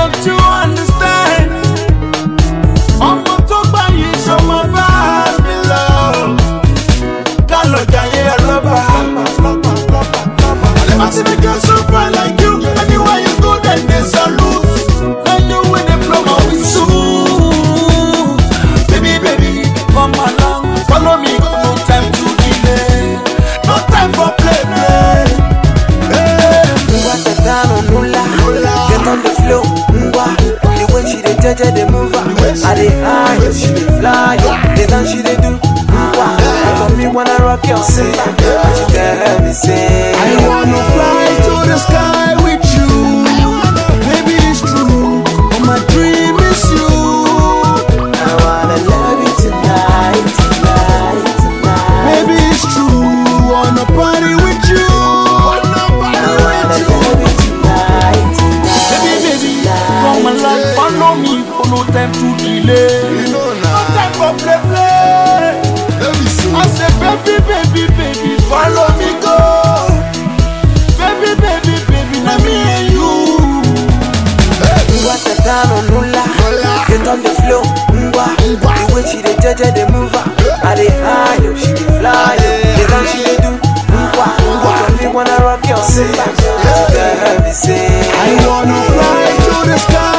don't you understand? I'm not talking about you, so my vibes be love. Galo jaye rubber. I see the girls so fine like you. Anywhere you go, then they salute. I know when they blow my whistle. Baby, baby, come along, follow me. No time to delay, no time for play. Get on the floor, the way she dey judge the mover. I dey high, she dey fly. The dance she dey do. For me wanna rock your say, but you can't help me say I wanna fly to the sky with you. Baby, it's true, but my dream is you. I wanna love you tonight, tonight, tonight. Baby, it's true, wanna party with you. I wanna love you tonight, tonight. Baby, baby, come along, follow me, no time to delay. No time for play, play. I say baby, baby, baby, follow me go. Baby, baby, baby, now me and you. What the down on Nula, get on the floor. The way she dey judge the mover. I dey high, she dey fly. The dance she dey do. Me wanna rock your say. I wanna fly to the sky.